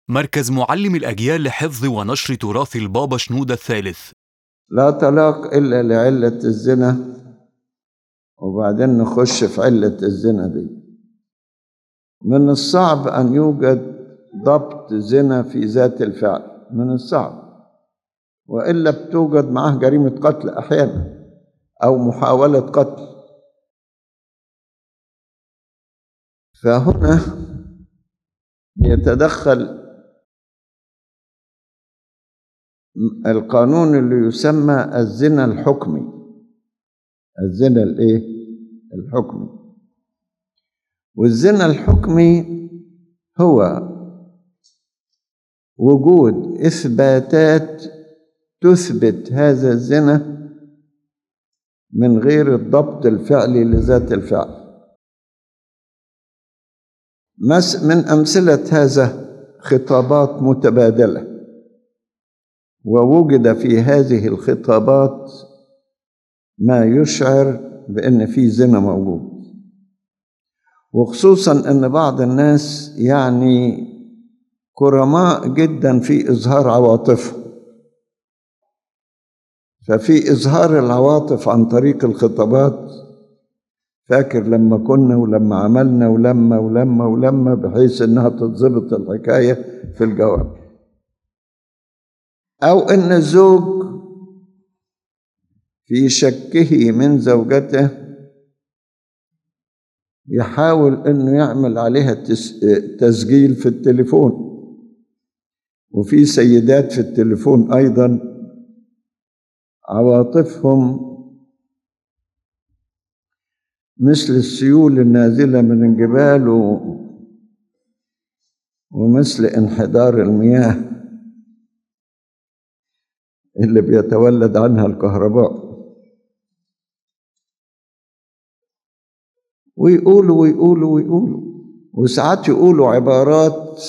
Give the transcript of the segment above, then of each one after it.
مركز معلم الأجيال لحفظ ونشر تراث البابا شنودة الثالث. لا طلاق إلا لعلة الزنا، وبعدين نخش في علة الزنا دي. من الصعب أن يوجد ضبط زنا في ذات الفعل، من الصعب، وإلا بتوجد معه جريمة قتل أحيانا أو محاولة قتل. فهنا يتدخل القانون اللي يسمى الزنا الحكمي. الزنا الحكمي. والزنا الحكمي هو وجود إثباتات تثبت هذا الزنا من غير الضبط الفعلي لذات الفعل. من أمثلة هذا خطابات متبادلة، ووجد في هذه الخطابات ما يشعر بأن في زنا موجود، وخصوصا أن بعض الناس كرماء جدا في إظهار عواطفهم، ففي إظهار العواطف عن طريق الخطابات، فاكر لما كنا ولما عملنا ولما بحيث انها تتظبط الحكاية في الجواب. او ان الزوج في شكه من زوجته يحاول انه يعمل عليها تسجيل في التليفون، وفي سيدات في التليفون ايضا عواطفهم مثل السيول النازلة من الجبال ومثل انحدار المياه اللي بيتولد عنها الكهرباء. ويقولوا وساعات يقولوا عبارات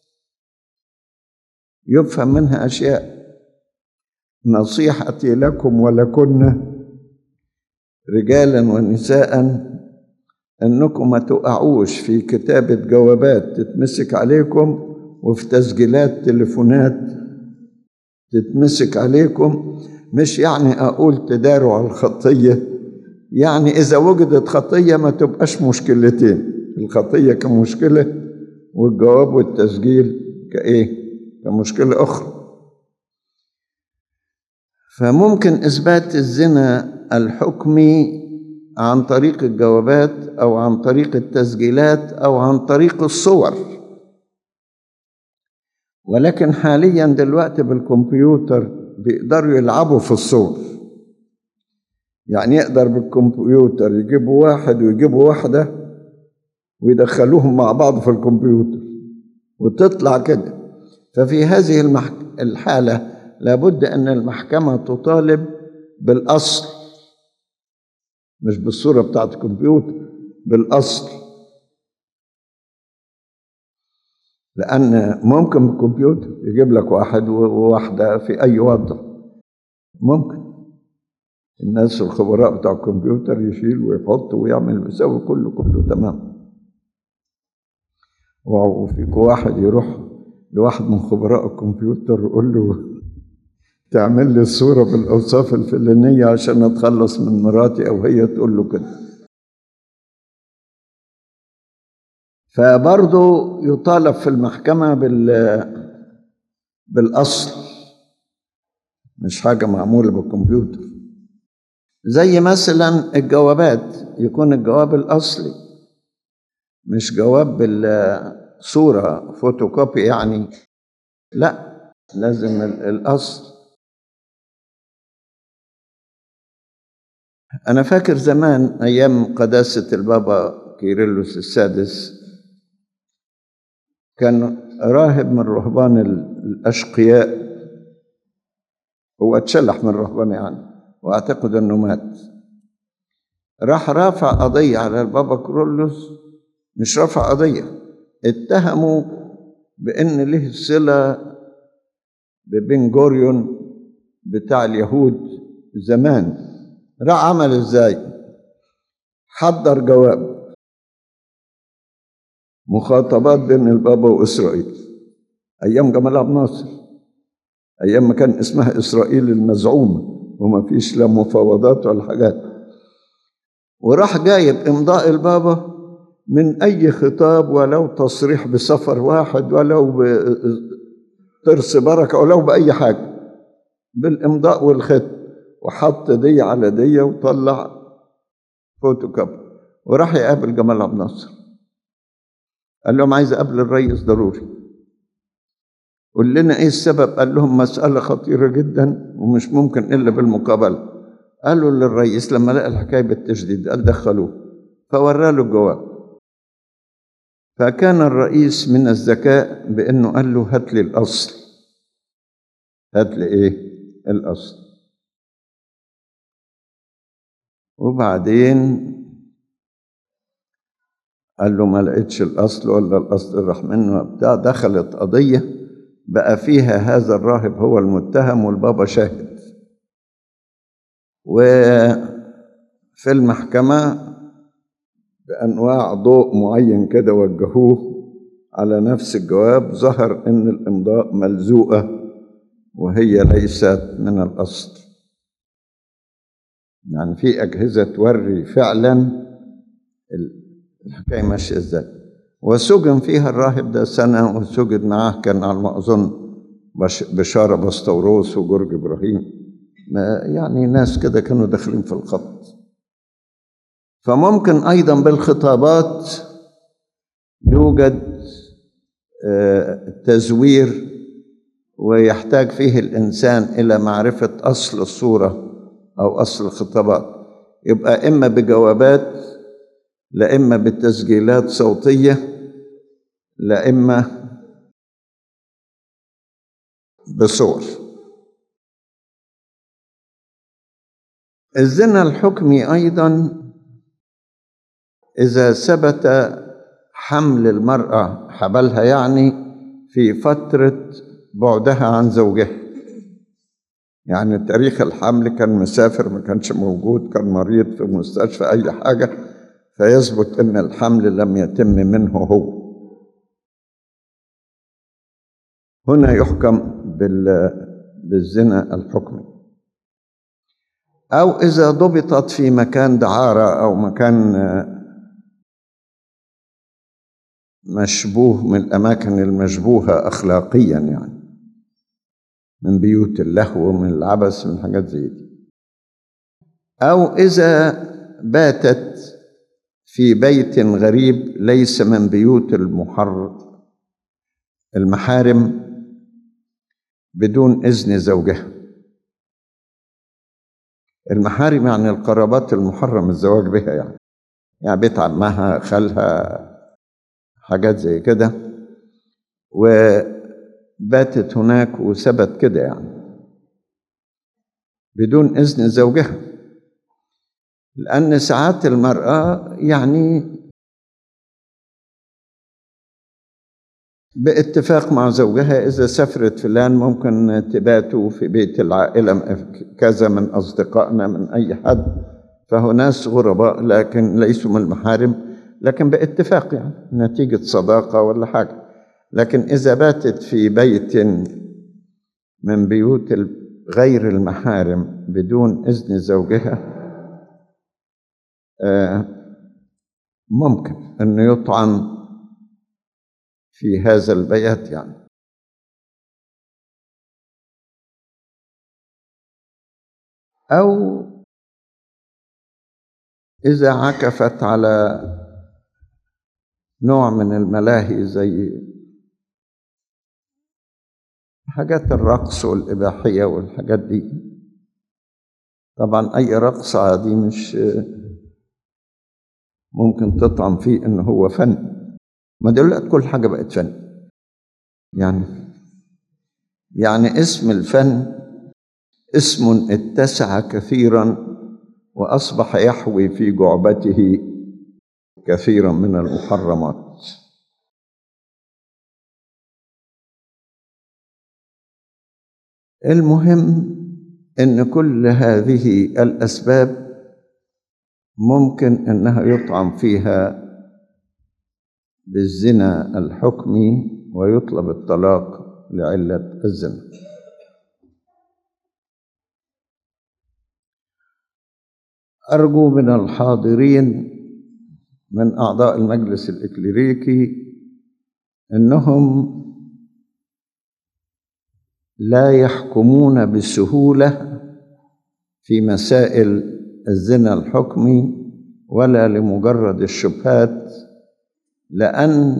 يفهم منها أشياء. نصيحتي لكم ولكن رجالا ونساء أنكم ما تقعوش في كتابة جوابات تتمسك عليكم وفي تسجيلات تليفونات تتمسك عليكم. مش أقول تداروا على الخطية، إذا وجدت خطية ما تبقاش مشكلتين، الخطية كمشكلة والجواب والتسجيل كمشكلة أخرى. فممكن إثبات الزنا الحكمي عن طريق الجوابات أو عن طريق التسجيلات أو عن طريق الصور، ولكن حاليا دلوقتي بالكمبيوتر بيقدروا يلعبوا في الصور. يقدر بالكمبيوتر يجيبوا واحد ويجيبوا واحدة ويدخلوهم مع بعض في الكمبيوتر وتطلع كده. ففي هذه الحالة لابد أن المحكمة تطالب بالأصل، مش بالصورة بتاعت الكمبيوتر، بالأصل، لأن ممكن الكمبيوتر يجيب لك واحد وواحدة في أي وضع. ممكن الناس الخبراء بتاع الكمبيوتر يشيل ويحط ويعمل ويسوي كله تمام. وفيك واحد يروح لواحد من خبراء الكمبيوتر يقول له تعمل لي الصورة بالأوصاف الفلانية عشان أتخلص من مراتي، أو هي تقول له كده. فبرضه يطالب في المحكمة بالأصل، مش حاجة معمولة بالكمبيوتر. زي مثلا الجوابات، يكون الجواب الأصلي مش جواب بالصورة فوتوكوبي لا، لازم الأصل. أنا فاكر زمان أيام قداسة البابا كيرلس السادس كان راهب من رهبان الأشقياء، هو اتشلح من رهبان وأعتقد أنه مات. راح رافع قضية على البابا كيرلس، مش رافع قضية، اتهموا بأن له صلة ببن جوريون بتاع اليهود زمان. راح عمل ازاي؟ حضر جواب مخاطبات بين البابا وإسرائيل، أيام جمال عبد الناصر، أيام ما كان اسمها إسرائيل المزعومة وما فيش لا مفاوضات ولا حاجات. وراح جايب إمضاء البابا من أي خطاب، ولو تصريح بسفر واحد، ولو بترس بركة، ولو بأي حاجة، بالإمضاء والختم، وحط دي على دي وطلع فوتوكوبي. وراح يقابل جمال عبد الناصر، قال لهم عايز أقابل الرئيس ضروري. قول لنا إيه السبب؟ قال لهم مسألة خطيرة جدا ومش ممكن إلا بالمقابلة. قالوا للرئيس لما لقى الحكاية بالتجديد قال دخلوه، فورى له الجواب. فكان الرئيس من الذكاء بأنه قال له هات لي الأصل. هات لي إيه؟ الأصل. وبعدين قال له ما لقيتش الأصل، ولا الأصل راح منه بتاع. دخلت قضية بقى فيها هذا الراهب هو المتهم والبابا شاهد. وفي المحكمة بأنواع ضوء معين كده وجهوه على نفس الجواب، ظهر إن الإمضاء ملزوقة وهي ليست من الأصل. يعني في أجهزة توري فعلا الحكاية ماشية إزاي. وسجن فيها الراهب ده سنة، وسجن معاه كان على ما أظن بشارة بسطوروس وجورج إبراهيم، يعني ناس كده كانوا داخلين في الخط. فممكن أيضا بالخطابات يوجد تزوير، ويحتاج فيه الإنسان إلى معرفة أصل الصورة أو أصل الخطابات. يبقى إما بجوابات، لا إما بتسجيلات صوتية، لا إما بصور. الزنا الحكمي أيضا إذا ثبت حمل المرأة، حبلها يعني في فترة بعدها عن زوجها، يعني تاريخ الحمل كان مسافر، ما كانش موجود، كان مريض في مستشفى أي حاجة، فيثبت أن الحمل لم يتم منه هو، هنا يحكم بالزنا الحكمي. أو إذا ضبطت في مكان دعارة أو مكان مشبوه من الأماكن المشبوهة أخلاقيا، يعني من بيوت اللهو ومن العبث من حاجات زي دي. أو إذا باتت في بيت غريب ليس من بيوت المحارم بدون إذن زوجها. المحارم يعني القرابات المحرم الزواج بها، يعني بيت عمها، خالها، حاجات زي كده، وباتت هناك وثبت كده يعني بدون إذن زوجها. لأن ساعات المرأة يعني باتفاق مع زوجها إذا سافرت فلان ممكن تباتوا في بيت العائلة كذا من أصدقائنا من أي حد، فهو ناس غرباء لكن ليسوا من المحارم، لكن باتفاق يعني نتيجة صداقة ولا حاجة. لكن إذا باتت في بيت من بيوت غير المحارم بدون إذن زوجها ممكن أنه يطعن في هذا البيت يعني. أو إذا عكفت على نوع من الملاهي زي حاجات الرقص والإباحية والحاجات دي. طبعا أي رقص عادي مش ممكن تطعن فيه إنه هو فن، ما دلوقتي كل حاجة بقت فن. يعني اسم الفن اسم اتسع كثيرا وأصبح يحوي في جعبته كثيرا من المحرمات. المهم إن كل هذه الأسباب ممكن أنها يطعن فيها بالزنا الحكمي ويطلب الطلاق لعلة الزنا. أرجو من الحاضرين من أعضاء المجلس الإكليريكي أنهم لا يحكمون بسهولة في مسائل الزنا الحكمي ولا لمجرد الشبهات، لأن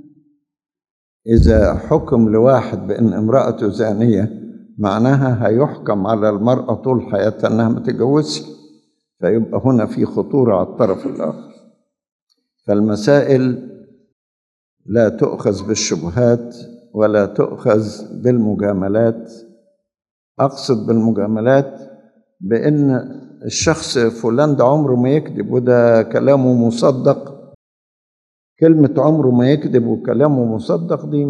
إذا حكم لواحد بأن امرأته زانية معناها هيحكم على المرأة طول حياتها أنها ما تتجوزش، فيبقى هنا في خطورة على الطرف الآخر. فالمسائل لا تؤخذ بالشبهات ولا تؤخذ بالمجاملات. أقصد بالمجاملات بأن الشخص فلان ده عمره ما يكذب وده كلامه مصدق. كلمة عمره ما يكذب وكلامه مصدق دي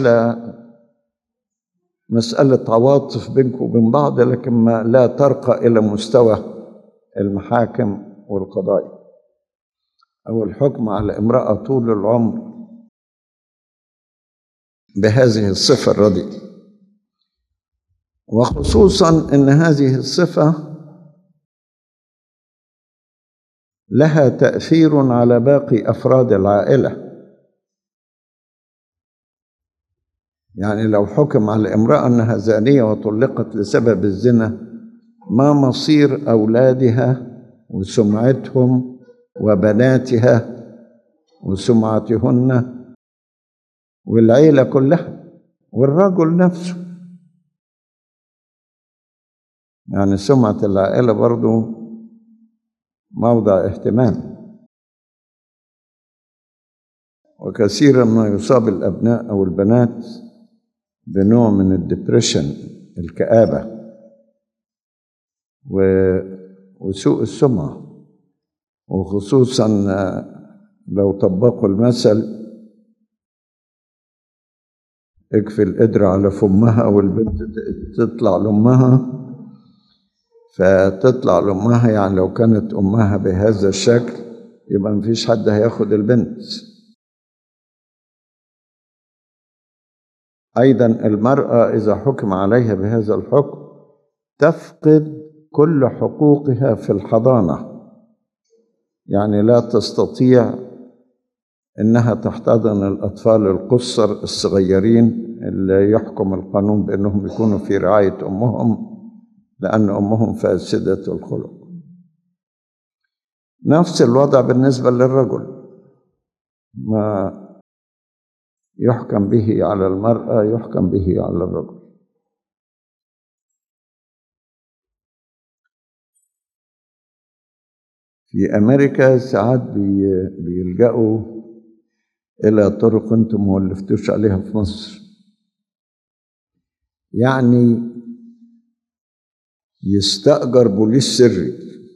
مسألة عواطف بينكم وبين بعض، لكن ما لا ترقى إلى مستوى المحاكم والقضايا أو الحكم على امرأة طول العمر بهذه الصفة الرديئة، وخصوصا أن هذه الصفة لها تأثير على باقي أفراد العائلة. يعني لو حكم على امرأة أنها زانية وطلقت لسبب الزنا، ما مصير أولادها وسمعتهم وبناتها وسمعتهن والعيلة كلها والرجل نفسه؟ يعني سمعة العائلة برضو موضع اهتمام. وكثيرا ما يصاب الأبناء أو البنات بنوع من الدبريشن، الكآبة وسوء السمعة، وخصوصا لو طبقوا المثل اكفي القدر على فمها والبنت تطلع لأمها، فتطلع لأمها يعني لو كانت أمها بهذا الشكل يبقى مفيش حد هياخد البنت. أيضا المرأة إذا حكم عليها بهذا الحكم تفقد كل حقوقها في الحضانة، يعني لا تستطيع إنها تحتضن الأطفال القُصّر الصغيرين اللي يحكم القانون بأنهم يكونوا في رعاية أمهم لأن أمهم فاسدة الخلق. نفس الوضع بالنسبة للرجل، ما يحكم به على المرأة يحكم به على الرجل. في أمريكا ساعات بيلجأوا إلى طرق أنتم ما ولفتوش عليها في مصر، يعني يستأجر بوليس سري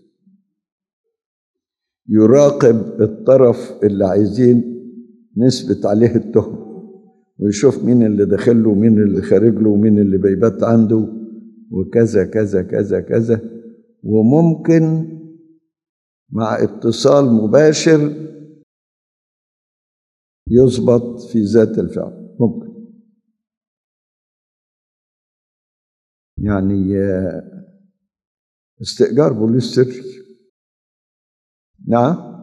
يراقب الطرف اللي عايزين نثبت عليه التهم، ويشوف مين اللي داخل له ومين اللي خارج له ومين اللي بيبات عنده وكذا كذا كذا كذا، وممكن مع اتصال مباشر يضبط في ذات الفعل. ممكن يعني استئجار بوليس سري. نعم،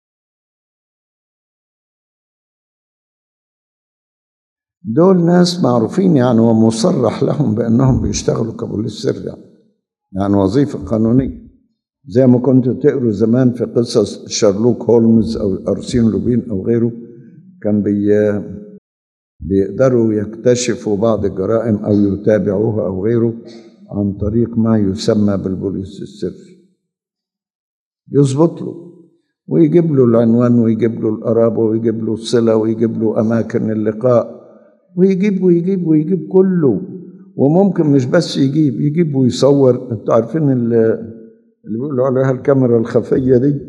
دول ناس معروفين يعني ومصرح لهم بأنهم بيشتغلوا كبوليس سري، يعني وظيفة قانونية، زي ما كنتوا تقروا زمان في قصص شارلوك هولمز أو أرسين لوبين أو غيره، كان بيقدروا يكتشفوا بعض الجرائم أو يتابعوها أو غيره عن طريق ما يسمى بالبوليس السري. يظبط له ويجيب له العنوان ويجيب له القرابة ويجيب له الصلة ويجيب له أماكن اللقاء ويجيب كله. وممكن مش بس يجيب ويصور. انتوا عارفين اللي بيقولوا عليها الكاميرا الخفية دي؟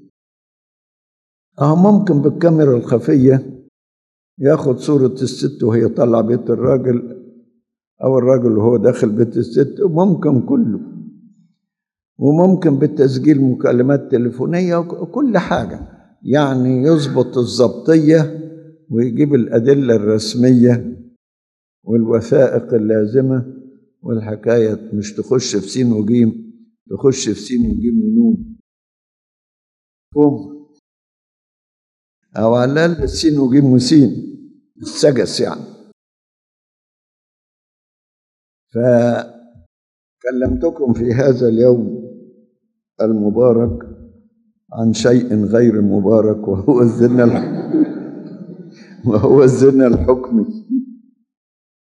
ممكن بالكاميرا الخفية ياخد صورة الست وهي طالعة بيت الراجل أو الراجل وهو داخل بيت الست، وممكن كله، وممكن بالتسجيل مكالمات تليفونية وكل حاجة، يعني يظبط الضبطية ويجيب الأدلة الرسمية والوثائق اللازمة، والحكاية مش تخش في سين وجيم، تخش في سين وجيم ونون أو على الأقل سين وجيم وسين السجس يعني. فكلمتكم في هذا اليوم المبارك عن شيء غير مبارك، وهو الزنا الحكمي.